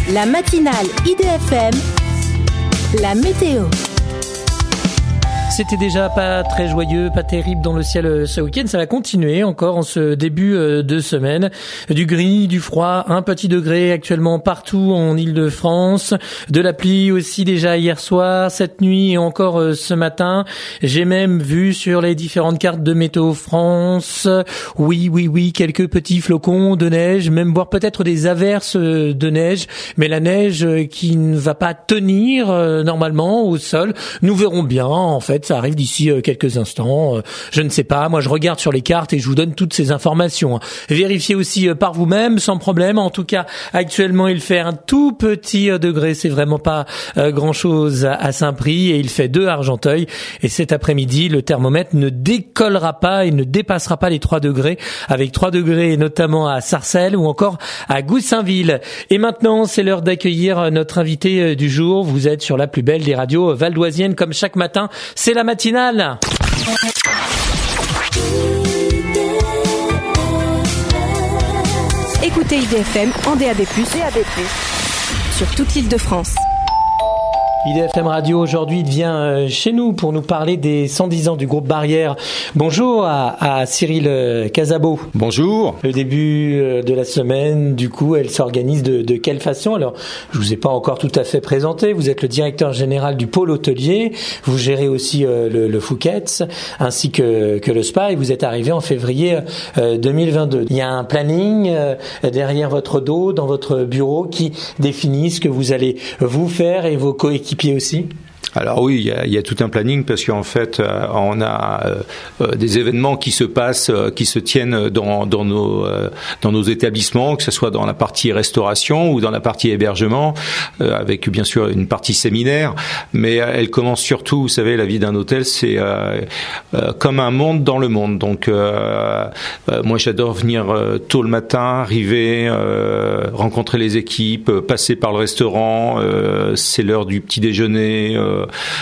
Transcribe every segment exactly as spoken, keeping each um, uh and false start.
La matinale I D F M, la météo. C'était déjà pas très joyeux, pas terrible dans le ciel ce week-end. Ça va continuer encore en ce début de semaine. Du gris, du froid, un petit degré actuellement partout en Île-de-France. De la pluie aussi déjà hier soir, cette nuit et encore ce matin. J'ai même vu sur les différentes cartes de Météo France, oui, oui, oui, quelques petits flocons de neige, même voire peut-être des averses de neige. Mais la neige qui ne va pas tenir normalement au sol. Nous verrons bien en fait. Ça arrive d'ici quelques instants. Je ne sais pas. Moi, je regarde sur les cartes et je vous donne toutes ces informations. Vérifiez aussi par vous-même, sans problème. En tout cas, actuellement, il fait un tout petit degré. C'est vraiment pas grand-chose à Saint-Prix et il fait deux à Argenteuil. Et cet après-midi, le thermomètre ne décollera pas et ne dépassera pas les trois degrés, avec trois degrés notamment à Sarcelles ou encore à Goussainville. Et maintenant, c'est l'heure d'accueillir notre invité du jour. Vous êtes sur la plus belle des radios valdoisiennes, comme chaque matin. C'est la matinale. Écoutez I D F M en D A B plus, D A B plus, sur toute l'Île-de-France. I D F M Radio aujourd'hui vient chez nous pour nous parler des cent dix ans du groupe Barrière. Bonjour à, à Cyril Casabo. Bonjour. Le début de la semaine, du coup, elle s'organise de, de quelle façon? Alors, je vous ai pas encore tout à fait présenté. Vous êtes le directeur général du pôle hôtelier. Vous gérez aussi euh, le, le Fouquet's ainsi que, que le spa et vous êtes arrivé en février euh, deux mille vingt-deux. Il y a un planning euh, derrière votre dos, dans votre bureau, qui définit ce que vous allez vous faire et vos coéquipiers aussi? Alors oui, il y a, il y a tout un planning parce qu'en fait, euh, on a euh, des événements qui se passent, euh, qui se tiennent dans, dans nos euh, dans nos établissements, que ce soit dans la partie restauration ou dans la partie hébergement, euh, avec bien sûr une partie séminaire. Mais euh, elle commence surtout, vous savez, la vie d'un hôtel, c'est euh, euh, comme un monde dans le monde. Donc euh, euh, moi, j'adore venir euh, tôt le matin, arriver, euh, rencontrer les équipes, euh, passer par le restaurant. Euh, c'est l'heure du petit déjeuner. Euh,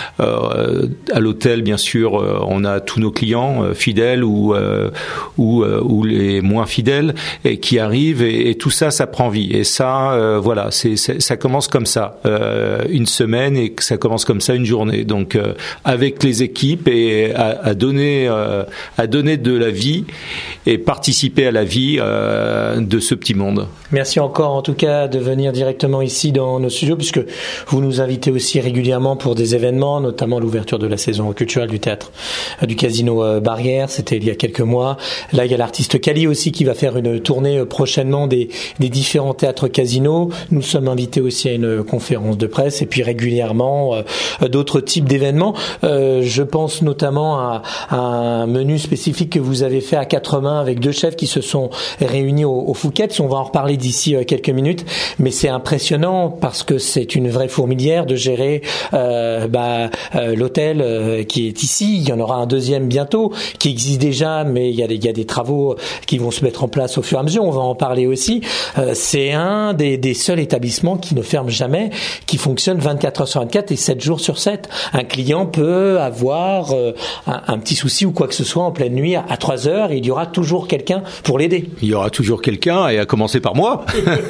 Euh, à l'hôtel, bien sûr, euh, on a tous nos clients euh, fidèles ou euh, ou, euh, ou les moins fidèles et qui arrivent et, et tout ça, ça prend vie. Et ça, euh, voilà, c'est, c'est ça commence comme ça, euh, une semaine et ça commence comme ça une journée. Donc euh, avec les équipes et à, à donner euh, à donner de la vie et participer à la vie euh, de ce petit monde. Merci encore en tout cas de venir directement ici dans nos studios puisque vous nous invitez aussi régulièrement pour des événements, notamment l'ouverture de la saison culturelle du théâtre du Casino Barrière, c'était il y a quelques mois. Là, il y a l'artiste Kali aussi qui va faire une tournée prochainement des, des différents théâtres casinos. Nous sommes invités aussi à une conférence de presse et puis régulièrement euh, d'autres types d'événements. Euh, je pense notamment à, à un menu spécifique que vous avez fait à quatre mains avec deux chefs qui se sont réunis au, au Fouquet's. On va en reparler d'ici quelques minutes, mais c'est impressionnant parce que c'est une vraie fourmilière de gérer euh, bah, euh, l'hôtel euh, qui est ici. Il y en aura un deuxième bientôt qui existe déjà, mais il y a des, il y a des travaux qui vont se mettre en place au fur et à mesure. On va en parler aussi. Euh, c'est un des, des seuls établissements qui ne ferme jamais, qui fonctionne vingt-quatre heures sur vingt-quatre et sept jours sur sept. Un client peut avoir euh, un, un petit souci ou quoi que ce soit en pleine nuit à, à trois heures et il y aura toujours quelqu'un pour l'aider. Il y aura toujours quelqu'un et à commencer par moi,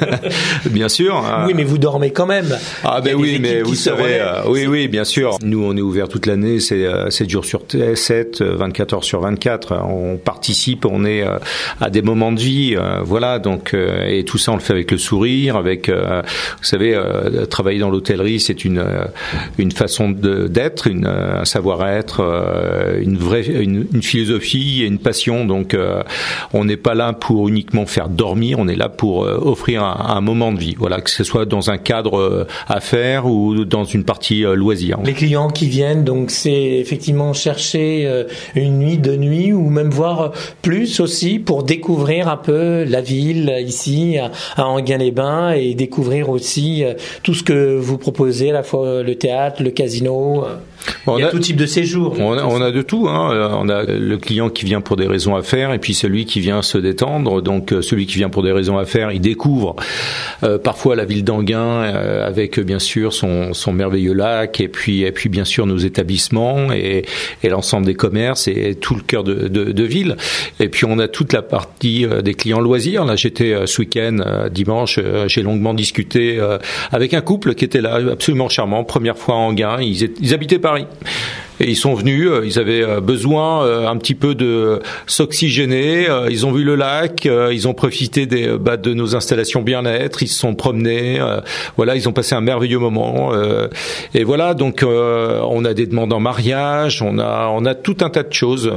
bien sûr. Oui, mais vous dormez quand même. Ah ben oui, mais vous savez, euh, oui, oui, bien sûr. Nous, on est ouvert toute l'année, c'est euh, sept jours sur sept, vingt-quatre heures sur vingt-quatre. On participe, on est euh, à des moments de vie, euh, voilà. Donc, euh, et tout ça, on le fait avec le sourire, avec, euh, vous savez, euh, travailler dans l'hôtellerie, c'est une euh, une façon de, d'être, une, un savoir-être, euh, une vraie, une, une philosophie et une passion. Donc, euh, on n'est pas là pour uniquement faire dormir, on est là pour euh, offrir un, un moment de vie. Voilà, que ce soit dans un cadre euh, affaires ou dans une partie euh, loisir. Les clients qui viennent, donc c'est effectivement chercher euh, une nuit, deux nuits ou même voir plus aussi pour découvrir un peu la ville ici à, à Enghien-les-Bains et découvrir aussi euh, tout ce que vous proposez, à la fois le théâtre, le casino. Bon, il y a, a tout type de séjour. On a, on a de tout. Hein. On a le client qui vient pour des raisons à faire et puis celui qui vient se détendre. Donc celui qui vient pour des raisons à faire, il découvre euh, parfois la ville d'Enghien euh, avec bien sûr son, son merveilleux lac et puis et puis bien sûr nos établissements et, et l'ensemble des commerces et tout le cœur de, de, de ville. Et puis on a toute la partie euh, des clients loisirs. Là j'étais euh, ce week-end euh, dimanche, euh, j'ai longuement discuté euh, avec un couple qui était là, absolument charmant, première fois à Enghien. Ils, étaient, ils habitaient Paris. Et ils sont venus, ils avaient besoin un petit peu de s'oxygéner, ils ont vu le lac, ils ont profité des, bah, de nos installations bien-être, ils se sont promenés, voilà, ils ont passé un merveilleux moment. Et voilà, donc on a des demandes en mariage, on a on a tout un tas de choses.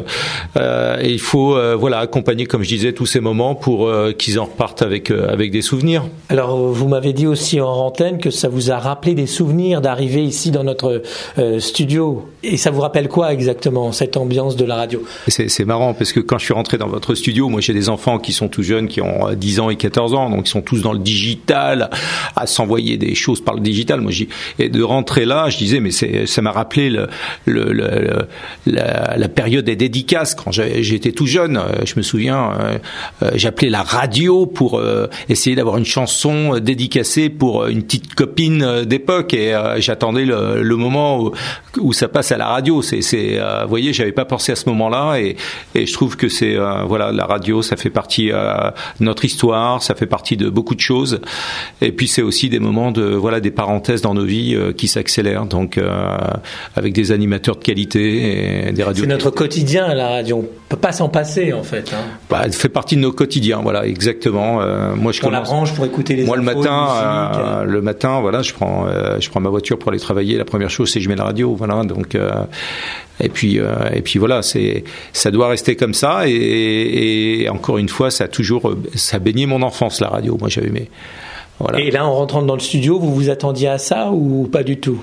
Et il faut voilà accompagner, comme je disais, tous ces moments pour qu'ils en repartent avec avec des souvenirs. Alors vous m'avez dit aussi en antenne que ça vous a rappelé des souvenirs d'arriver ici dans notre euh, studio. Et ça vous rappelle quoi exactement, cette ambiance de la radio ? C'est, c'est marrant parce que quand je suis rentré dans votre studio, moi j'ai des enfants qui sont tout jeunes, qui ont dix ans et quatorze ans, donc ils sont tous dans le digital, à s'envoyer des choses par le digital. Moi, j'y, et de rentrer là, je disais, mais c'est, ça m'a rappelé le, le, le, le, la, la période des dédicaces quand j'étais tout jeune. Je me souviens, euh, j'appelais la radio pour euh, essayer d'avoir une chanson dédicacée pour une petite copine d'époque et euh, j'attendais le, le moment où, où ça passe à la radio. C'est, c'est, euh, vous voyez, j'avais pas pensé à ce moment-là, et, et je trouve que c'est, euh, voilà, la radio, ça fait partie euh, de notre histoire, ça fait partie de beaucoup de choses. Et puis c'est aussi des moments de, voilà, des parenthèses dans nos vies euh, qui s'accélèrent. Donc euh, avec des animateurs de qualité et des radios. C'est notre quotidien, la radio. On peut pas s'en passer, en fait. Hein. Bah, elle fait partie de nos quotidiens, voilà, exactement. Euh, moi, je on commence. La branche pour écouter les moi infos, le matin, musique, euh, le matin, voilà, je prends, euh, je prends ma voiture pour aller travailler. La première chose, c'est que je mets la radio, voilà. Donc euh, et puis euh, et puis voilà, c'est ça doit rester comme ça. Et, et encore une fois, ça a toujours, ça a baigné mon enfance, la radio. Moi, j'avais aimé. Voilà. Et là, en rentrant dans le studio, vous vous attendiez à ça ou pas du tout ?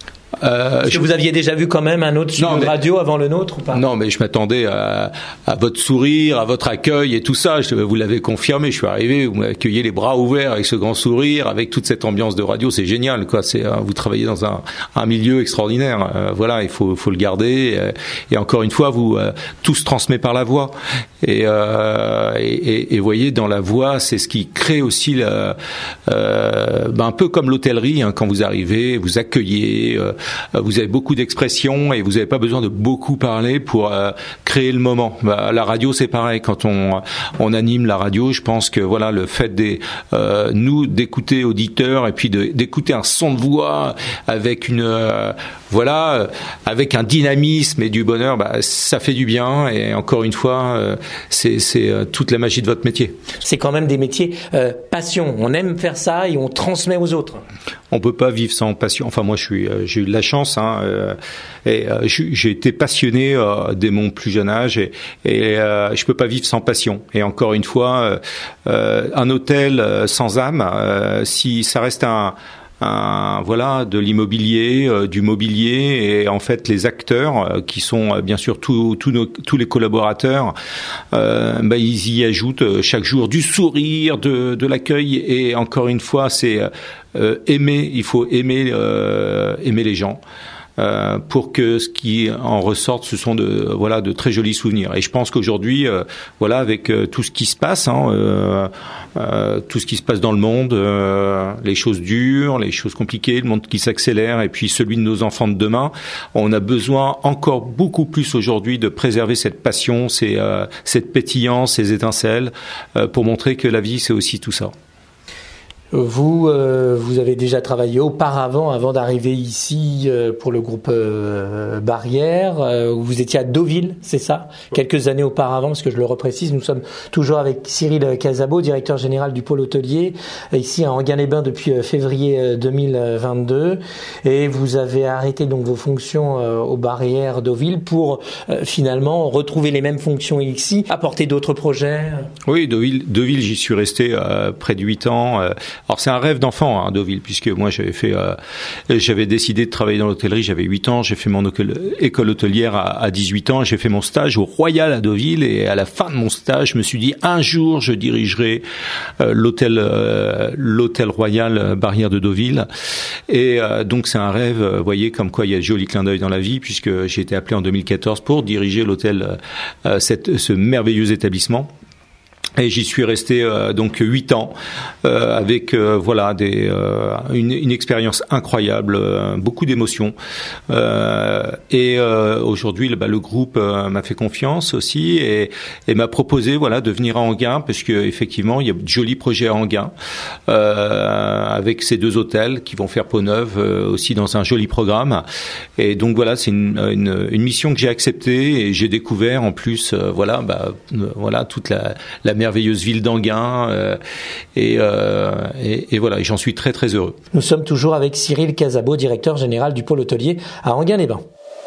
Euh, Est-ce que vous aviez déjà vu quand même un autre studio de radio avant le nôtre ou pas ? Non, mais je m'attendais à, à votre sourire, à votre accueil et tout ça. Je, vous l'avez confirmé. Je suis arrivé, vous m'accueillez les bras ouverts avec ce grand sourire, avec toute cette ambiance de radio. C'est génial, quoi. C'est, vous travaillez dans un, un milieu extraordinaire. Euh, voilà, il faut, faut le garder. Et, et encore une fois, vous euh, tout se transmet par la voix. Et, euh, et, et, et voyez, dans la voix, c'est ce qui crée aussi la, euh, ben un peu comme l'hôtellerie. Hein, quand vous arrivez, vous accueillez. Euh, Vous avez beaucoup d'expressions et vous n'avez pas besoin de beaucoup parler pour euh, créer le moment. Bah, la radio, c'est pareil. Quand on on anime la radio, je pense que voilà, le fait des euh, nous d'écouter auditeurs et puis de, d'écouter un son de voix avec une euh, voilà, avec un dynamisme et du bonheur, bah, ça fait du bien. Et encore une fois, euh, c'est, c'est euh, toute la magie de votre métier. C'est quand même des métiers euh, passion. On aime faire ça et on transmet aux autres. On peut pas vivre sans passion. Enfin, moi, je suis, euh, j'ai eu de la chance, hein, euh, et euh, j'ai été passionné euh, dès mon plus jeune âge, et, et euh, je peux pas vivre sans passion. Et encore une fois, euh, euh, un hôtel euh, sans âme, euh, si ça reste un Un, voilà, de l'immobilier, euh, du mobilier, et en fait les acteurs euh, qui sont euh, bien sûr tous tous nos tous les collaborateurs, euh, bah, ils y ajoutent euh, chaque jour du sourire, de de l'accueil, et encore une fois c'est euh, aimer, il faut aimer euh, aimer les gens. Euh, pour que ce qui en ressorte, ce sont de voilà de très jolis souvenirs. Et je pense qu'aujourd'hui, euh, voilà, avec euh, tout ce qui se passe, hein, euh, euh, tout ce qui se passe dans le monde, euh, les choses dures, les choses compliquées, le monde qui s'accélère, et puis celui de nos enfants de demain, on a besoin encore beaucoup plus aujourd'hui de préserver cette passion, ces, euh, cette pétillance, ces étincelles, euh, pour montrer que la vie, c'est aussi tout ça. Vous, euh, vous avez déjà travaillé auparavant, avant d'arriver ici euh, pour le groupe euh, Barrière. Euh, vous étiez à Deauville, c'est ça ? Quelques années auparavant, parce que je le reprécise, nous sommes toujours avec Cyril Casabo, directeur général du pôle hôtelier, ici à Enghien-les-Bains depuis février deux mille vingt-deux. Et vous avez arrêté donc vos fonctions euh, aux Barrières Deauville pour euh, finalement retrouver les mêmes fonctions ici, apporter d'autres projets. Oui, Deauville, Deauville, j'y suis resté euh, près de huit ans. Euh, Alors c'est un rêve d'enfant, hein, Deauville, puisque moi j'avais fait, euh, j'avais décidé de travailler dans l'hôtellerie, j'avais huit ans, j'ai fait mon école hôtelière à, à dix-huit ans, j'ai fait mon stage au Royal à Deauville, et à la fin de mon stage, je me suis dit un jour je dirigerai euh, l'hôtel, euh, l'hôtel Royal Barrière de Deauville, et euh, donc c'est un rêve, vous voyez comme quoi il y a de jolis clins d'œil dans la vie, puisque j'ai été appelé en deux mille quatorze pour diriger l'hôtel, euh, cette, ce merveilleux établissement. Et j'y suis resté euh, donc huit ans euh, avec euh, voilà des euh, une, une expérience incroyable, euh, beaucoup d'émotions. Euh, et euh, aujourd'hui, bah, le groupe euh, m'a fait confiance aussi et, et m'a proposé voilà de venir à Enghien, parce que effectivement il y a de jolis projets à Enghien euh, avec ces deux hôtels qui vont faire peau neuve euh, aussi dans un joli programme. Et donc voilà, c'est une, une, une mission que j'ai acceptée et j'ai découvert en plus euh, voilà bah euh, voilà toute la, la merveilleuse ville d'Enghien euh, et, euh, et, et voilà, et j'en suis très très heureux. Nous sommes toujours avec Cyril Casabo, directeur général du pôle hôtelier à Enghien-les-Bains.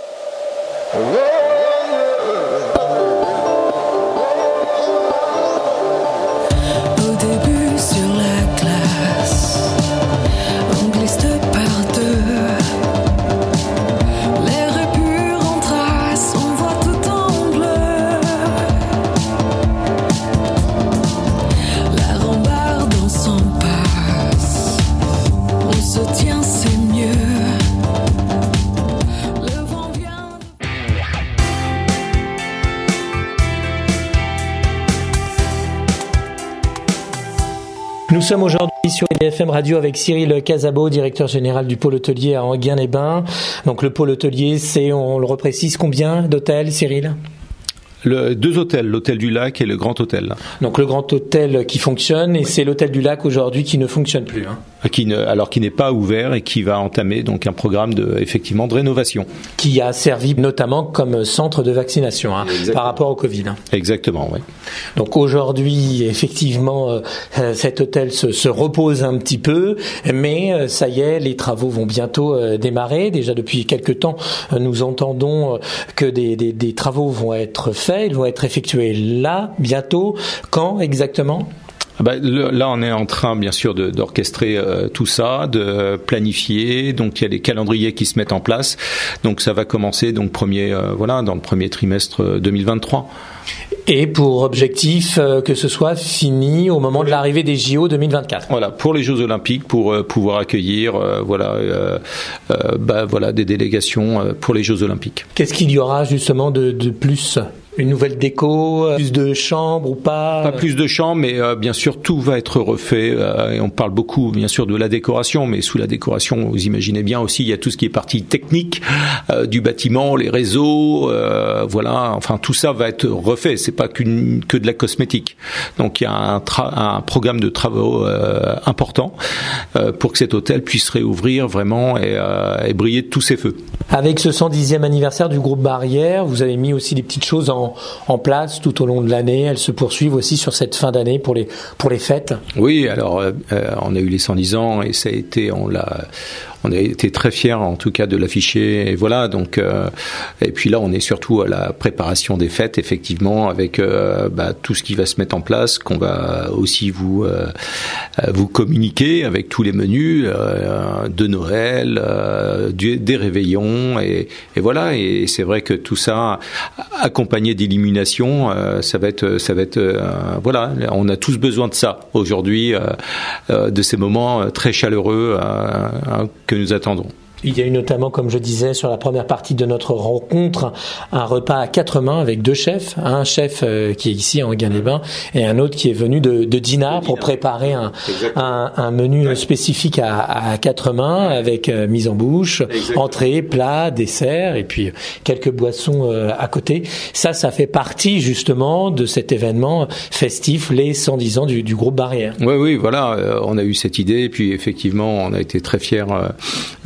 Nous sommes aujourd'hui sur B F M Radio avec Cyril Casabo, directeur général du pôle hôtelier à Enghien-les-Bains. Donc le pôle hôtelier, c'est, on le reprécise, combien d'hôtels, Cyril ? Le, deux hôtels, l'hôtel du Lac et le Grand Hôtel. Donc le Grand Hôtel qui fonctionne, et oui. C'est l'hôtel du Lac aujourd'hui qui ne fonctionne plus. Hein. Qui ne, alors qui n'est pas ouvert et qui va entamer donc un programme de effectivement de rénovation. Qui a servi notamment comme centre de vaccination hein, par rapport au Covid. Hein. Exactement, oui. Donc aujourd'hui, effectivement, euh, cet hôtel se, se repose un petit peu, mais euh, ça y est, les travaux vont bientôt euh, démarrer. Déjà depuis quelques temps, euh, nous entendons euh, que des, des, des travaux vont être faits. Ils vont être effectués là, bientôt. Quand exactement ? Bah, le, là, on est en train, bien sûr, de, d'orchestrer euh, tout ça, de planifier. Donc, il y a les calendriers qui se mettent en place. Donc, ça va commencer donc premier, euh, voilà, dans le premier trimestre deux mille vingt-trois. Et pour objectif euh, que ce soit fini au moment de l'arrivée des J O deux mille vingt-quatre. Voilà, pour les Jeux Olympiques, pour euh, pouvoir accueillir, euh, voilà, euh, euh, bah, voilà, des délégations euh, pour les Jeux Olympiques. Qu'est-ce qu'il y aura justement de, de plus ? Une nouvelle déco, plus de chambres ou pas ? Pas plus de chambres, mais euh, bien sûr tout va être refait. Euh, et on parle beaucoup, bien sûr, de la décoration, mais sous la décoration, vous imaginez bien aussi, il y a tout ce qui est partie technique euh, du bâtiment, les réseaux, euh, voilà. Enfin, tout ça va être refait. C'est pas qu'une que de la cosmétique. Donc il y a un, tra- un programme de travaux euh, important euh, pour que cet hôtel puisse réouvrir vraiment et, euh, et briller de tous ses feux. Avec ce cent dixième anniversaire du groupe Barrière, vous avez mis aussi des petites choses en en place tout au long de l'année. Elles se poursuivent aussi sur cette fin d'année pour les pour les fêtes. Oui, alors euh, on a eu les cent dix ans et ça a été, on l'a, on a été très fiers en tout cas de l'afficher. Et voilà, donc euh, et puis là on est surtout à la préparation des fêtes, effectivement, avec euh, bah, tout ce qui va se mettre en place, qu'on va aussi vous euh, vous communiquer avec tous les menus euh, de Noël, euh, du, des réveillons et, et voilà. Et c'est vrai que tout ça accompagné d'illumination, euh, ça va être, ça va être, euh, voilà, on a tous besoin de ça aujourd'hui, euh, euh, de ces moments très chaleureux euh, euh, que nous attendons. Il y a eu notamment, comme je disais, sur la première partie de notre rencontre, un repas à quatre mains avec deux chefs. Un chef euh, qui est ici à Enghien-les-Bains et un autre qui est venu de, de Dinard pour préparer un, un, un menu ouais. spécifique à, à quatre mains avec euh, mise en bouche, Exactement. entrée, plat, dessert et puis quelques boissons euh, à côté. Ça, ça fait partie justement de cet événement festif, les cent dix ans du, du groupe Barrière. Oui, oui, voilà, euh, on a eu cette idée et puis effectivement, on a été très fiers, euh, très fiers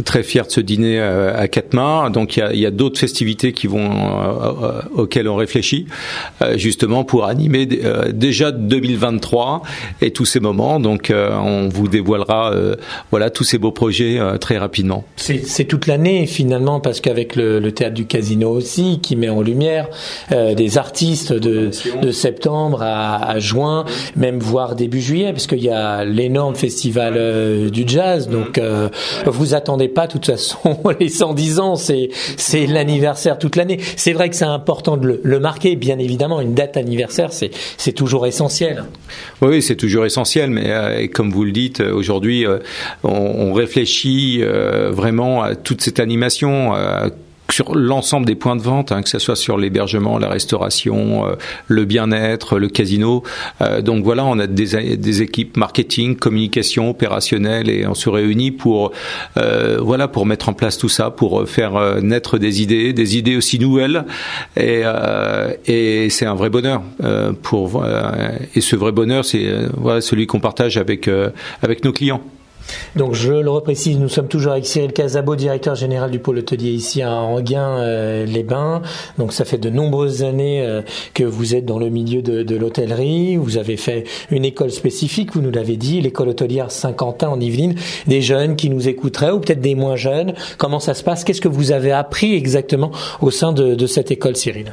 offerte ce dîner euh, à quatre mains. Donc il y a, il y a d'autres festivités qui vont euh, euh, auxquelles on réfléchit, euh, justement pour animer euh, déjà deux mille vingt-trois et tous ces moments. Donc euh, on vous dévoilera euh, voilà tous ces beaux projets euh, très rapidement. C'est, c'est toute l'année finalement, parce qu'avec le, le théâtre du Casino aussi, qui met en lumière euh, des artistes de, de septembre à, à juin, même voire début juillet, parce qu'il y a l'énorme festival euh, du jazz. Donc euh, vous attendez pas de toute façon les cent dix ans, c'est c'est l'anniversaire toute l'année. C'est vrai que c'est important de le, le marquer, bien évidemment. Une date anniversaire, c'est c'est toujours essentiel. Oui, c'est toujours essentiel, mais euh, comme vous le dites, aujourd'hui, euh, on, on réfléchit euh, vraiment à toute cette animation. Euh, sur l'ensemble des points de vente, hein, que ce soit sur l'hébergement, la restauration, euh, le bien-être, le casino. Euh, donc voilà, on a des, des équipes marketing, communication, opérationnelle, et on se réunit pour euh, voilà pour mettre en place tout ça, pour faire euh, naître des idées, des idées aussi nouvelles. Et, euh, et c'est un vrai bonheur. Euh, pour euh, et ce vrai bonheur, c'est euh, voilà celui qu'on partage avec euh, avec nos clients. Donc je le reprécise, nous sommes toujours avec Cyril Casabo, directeur général du pôle hôtelier ici à Enghien-les-Bains. Euh, Donc ça fait de nombreuses années euh, que vous êtes dans le milieu de, de l'hôtellerie. Vous avez fait une école spécifique, vous nous l'avez dit, l'école hôtelière Saint-Quentin en Yvelines. Des jeunes qui nous écouteraient, ou peut-être des moins jeunes. Comment ça se passe? Qu'est-ce que vous avez appris exactement au sein de, de cette école, Cyril?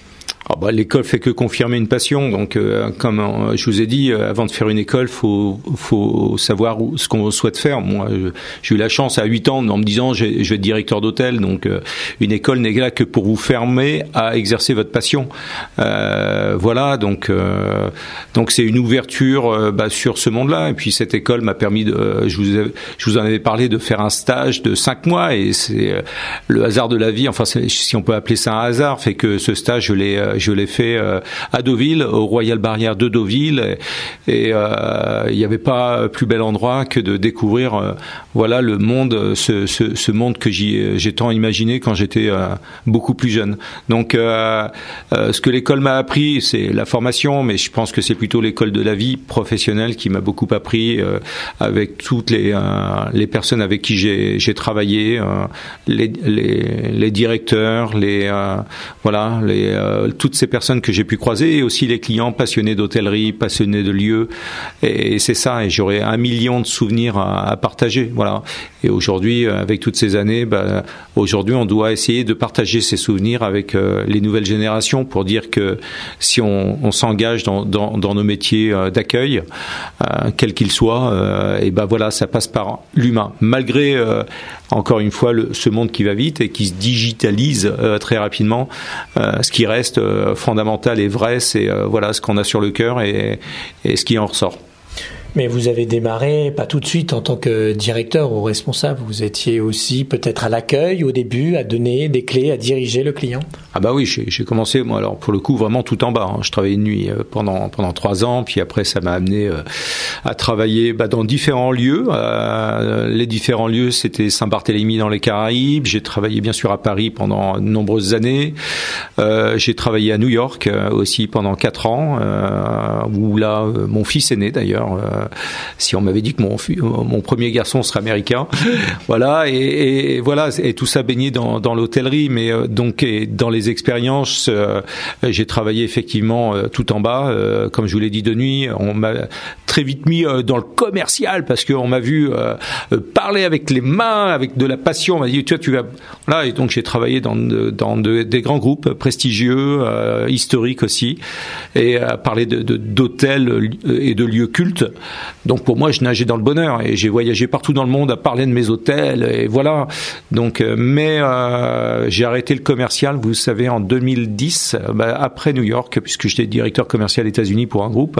Ah bah, l'école fait que confirmer une passion. Donc, euh, comme euh, je vous ai dit, euh, avant de faire une école, faut faut savoir où, ce qu'on souhaite faire. Moi, je, j'ai eu la chance à huit ans en me disant, je, je vais être directeur d'hôtel. Donc, euh, une école n'est là que pour vous former à exercer votre passion. Euh, voilà. Donc, euh, donc c'est une ouverture euh, bah, sur ce monde-là. Et puis, cette école m'a permis de, euh, je vous ai, je vous en avais parlé, de faire un stage de cinq mois. Et c'est euh, le hasard de la vie. Enfin, c'est, si on peut appeler ça un hasard, fait que ce stage, je l'ai euh, Je l'ai fait euh, à Deauville, au Royal Barrière de Deauville, et euh, il n'y avait pas plus bel endroit que de découvrir, euh, voilà, le monde, ce, ce, ce monde que j'y, j'ai tant imaginé quand j'étais euh, beaucoup plus jeune. Donc, euh, euh, ce que l'école m'a appris, c'est la formation, mais je pense que c'est plutôt l'école de la vie professionnelle qui m'a beaucoup appris, euh, avec toutes les euh, les personnes avec qui j'ai j'ai travaillé, euh, les, les les directeurs, les euh, voilà, les euh, toutes ces personnes que j'ai pu croiser, et aussi les clients passionnés d'hôtellerie, passionnés de lieux, et c'est ça. Et j'aurais un million de souvenirs à, à partager, voilà. Et aujourd'hui, avec toutes ces années, bah, aujourd'hui, on doit essayer de partager ces souvenirs avec euh, les nouvelles générations, pour dire que si on, on s'engage dans, dans, dans nos métiers euh, d'accueil, euh, quels qu'ils soient, euh, et ben voilà, ça passe par l'humain, malgré euh, encore une fois le, ce monde qui va vite et qui se digitalise euh, très rapidement. Euh, ce qui reste euh, fondamental et vrai, c'est euh, voilà ce qu'on a sur le cœur et, et ce qui en ressort. Mais vous avez démarré, pas tout de suite en tant que directeur ou responsable, vous étiez aussi peut-être à l'accueil au début, à donner des clés, à diriger le client. Ah bah oui, j'ai, j'ai commencé, moi alors pour le coup vraiment tout en bas. Hein. Je travaillais de nuit euh, pendant pendant trois ans, puis après ça m'a amené euh, à travailler bah, dans différents lieux. Euh, les différents lieux, c'était Saint-Barthélemy dans les Caraïbes. J'ai travaillé bien sûr à Paris pendant de nombreuses années. Euh, j'ai travaillé à New York euh, aussi pendant quatre ans, euh, où là euh, mon fils est né d'ailleurs. Euh, si on m'avait dit que mon mon premier garçon serait américain, voilà, et, et voilà, et tout ça baigné dans dans l'hôtellerie, mais euh, donc et dans les expériences, euh, j'ai travaillé effectivement euh, tout en bas, euh, comme je vous l'ai dit de nuit. On m'a très vite mis euh, dans le commercial parce qu'on m'a vu euh, parler avec les mains, avec de la passion. On m'a dit, tu vois, tu vas, voilà, et donc j'ai travaillé dans de, dans de, des grands groupes prestigieux, euh, historiques aussi, et à parler de, de d'hôtels et de lieux cultes. Donc pour moi, je nageais dans le bonheur et j'ai voyagé partout dans le monde à parler de mes hôtels et voilà. Donc, mais euh, j'ai arrêté le commercial, vous savez, en deux mille dix, bah, après New York, puisque j'étais directeur commercial États-Unis pour un groupe.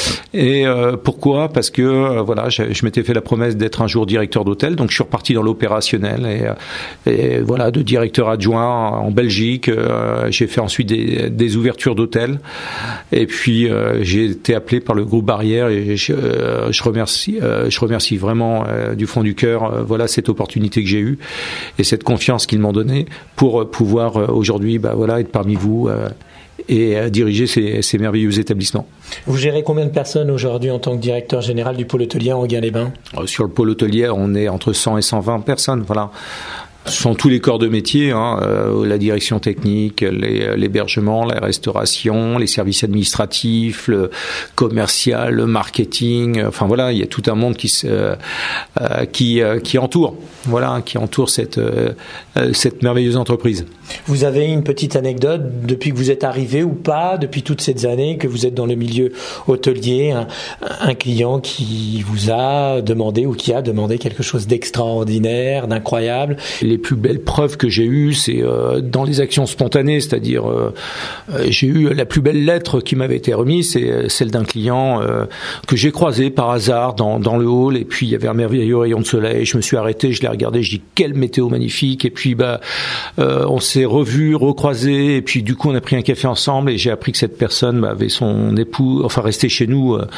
Et euh, pourquoi ? Parce que euh, voilà, je, je m'étais fait la promesse d'être un jour directeur d'hôtel, donc je suis reparti dans l'opérationnel et, et voilà, de directeur adjoint en Belgique. Euh, j'ai fait ensuite des, des ouvertures d'hôtels et puis euh, j'ai été appelé par le groupe Barrière et je, euh, je remercie, euh, je remercie vraiment euh, du fond du cœur, euh, voilà, cette opportunité que j'ai eue et cette confiance qu'ils m'ont donnée pour euh, pouvoir euh, aujourd'hui, bah voilà, être parmi vous. Euh, et à diriger ces, ces merveilleux établissements. Vous gérez combien de personnes aujourd'hui en tant que directeur général du pôle hôtelier à Enghien-les-Bains ? Sur le pôle hôtelier, on est entre cent et cent vingt personnes, voilà. Ce sont tous les corps de métier, hein, euh, la direction technique, les, l'hébergement, la restauration, les services administratifs, le commercial, le marketing. Enfin voilà, il y a tout un monde qui se, euh, qui euh, qui entoure, voilà, qui entoure cette euh, cette merveilleuse entreprise. Vous avez une petite anecdote depuis que vous êtes arrivé ou pas, depuis toutes ces années que vous êtes dans le milieu hôtelier, un, un client qui vous a demandé ou qui a demandé quelque chose d'extraordinaire, d'incroyable. Les plus belles preuves que j'ai eues, c'est euh, dans les actions spontanées, c'est-à-dire euh, j'ai eu la plus belle lettre qui m'avait été remise, c'est celle d'un client euh, que j'ai croisé par hasard dans, dans le hall, et puis il y avait un merveilleux rayon de soleil, je me suis arrêté, je l'ai regardé, je dis quelle météo magnifique, et puis bah euh, on s'est revus, recroisés, et puis du coup on a pris un café ensemble, et j'ai appris que cette personne bah, avait son époux, enfin resté chez nous euh,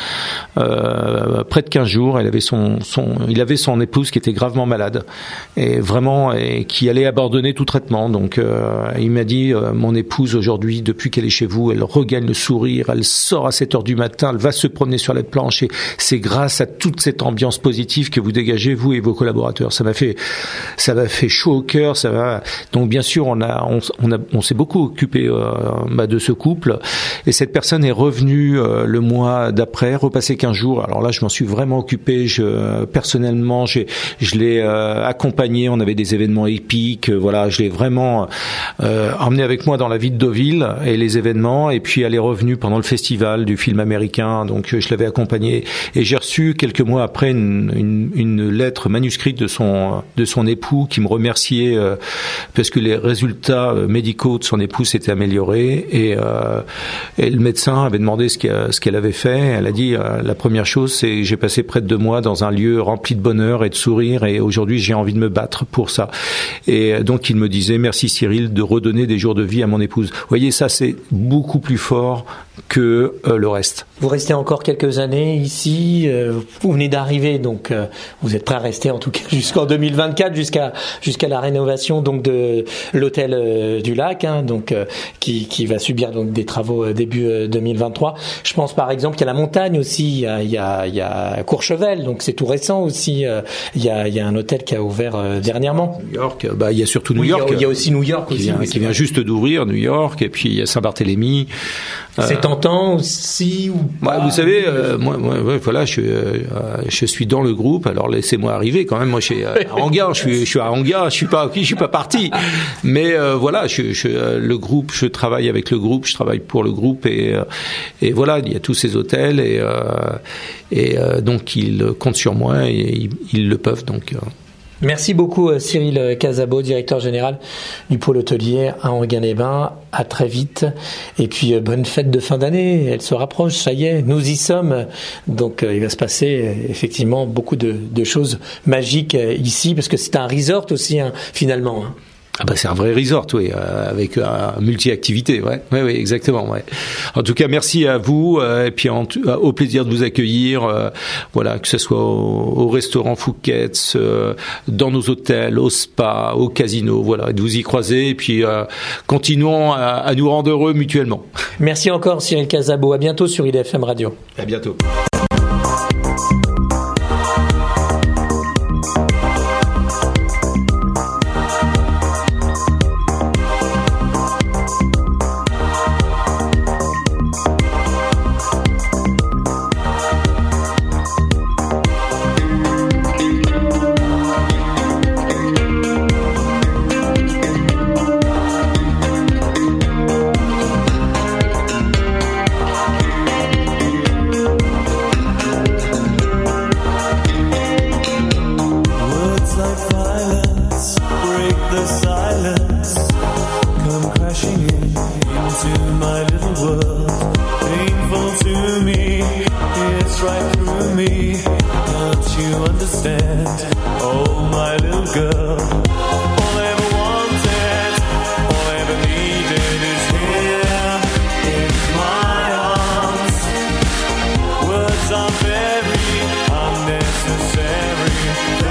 euh, près de quinze jours, elle avait son, son, il avait son épouse qui était gravement malade, et vraiment et qui allait abandonner tout traitement. Donc euh, il m'a dit euh, mon épouse aujourd'hui, depuis qu'elle est chez vous, elle regagne le sourire, elle sort à sept heures du matin, elle va se promener sur les planches, et c'est grâce à toute cette ambiance positive que vous dégagez, vous et vos collaborateurs. Ça m'a fait ça m'a fait chaud au cœur, ça va. Donc bien sûr on a on, on a on s'est beaucoup occupé euh, bah, de ce couple, et cette personne est revenue euh, le mois d'après, repassé quinze jours. Alors là je m'en suis vraiment occupé, je personnellement j'ai je l'ai euh, accompagné, on avait des événements épiques, voilà, je l'ai vraiment euh, emmené avec moi dans la vie de Deauville et les événements, et puis elle est revenue pendant le festival du film américain, donc je l'avais accompagnée, et j'ai reçu quelques mois après une, une, une lettre manuscrite de son de son époux qui me remerciait euh, parce que les résultats médicaux de son époux s'étaient améliorés, et, euh, et le médecin avait demandé ce qu'elle, ce qu'elle avait fait. Elle a dit euh, la première chose, c'est j'ai passé près de deux mois dans un lieu rempli de bonheur et de sourire, et aujourd'hui j'ai envie de me battre pour ça. Et donc il me disait merci Cyril de redonner des jours de vie à mon épouse. Vous voyez, ça c'est beaucoup plus fort que euh, le reste. Vous restez encore quelques années ici, euh, vous venez d'arriver, donc euh, vous êtes prêt à rester en tout cas jusqu'en deux mille vingt-quatre, jusqu'à jusqu'à la rénovation donc de l'hôtel euh, du Lac, hein, donc euh, qui qui va subir donc des travaux euh, début euh, deux mille vingt-trois. Je pense par exemple qu'il y a la montagne aussi, il y a il y a, il y a Courchevel, donc c'est tout récent aussi. Euh, il y a il y a un hôtel qui a ouvert euh, dernièrement. New York, bah il y a surtout New oui, York. Il y, a, il y a aussi New York qui aussi, vient, oui, qui vient juste d'ouvrir, New York, et puis il y a Saint-Barthélemy. C'est euh, tentant aussi ou pas? Bah, vous savez, euh, moi, moi ouais, voilà, je, euh, je suis dans le groupe. Alors laissez-moi arriver quand même. Moi, je suis à Enghien, je suis, je suis à Enghien, je suis pas, je suis pas parti. Mais euh, voilà, je, je, le groupe, je travaille avec le groupe, je travaille pour le groupe, et et voilà, il y a tous ces hôtels, et euh, et euh, donc ils comptent sur moi, et ils, ils le peuvent donc. Euh. Merci beaucoup Cyril Casabo, directeur général du pôle hôtelier à Enghien-les-Bains. À très vite. Et puis bonne fête de fin d'année. Elle se rapproche, ça y est, nous y sommes. Donc il va se passer effectivement beaucoup de, de choses magiques ici, parce que c'est un resort aussi, hein, finalement. Hein. Ah bah c'est un vrai resort, oui, euh, avec un multi-activité, ouais, ouais, oui, exactement, ouais. En tout cas, merci à vous, euh, et puis en, euh, au plaisir de vous accueillir, euh, voilà, que ce soit au, au restaurant Fouquet's, euh, dans nos hôtels, au spa, au casino, voilà, de vous y croiser, et puis euh, continuons à, à nous rendre heureux mutuellement. Merci encore Cyril Casabo, à bientôt sur I D F M Radio. À bientôt. Words are very unnecessary.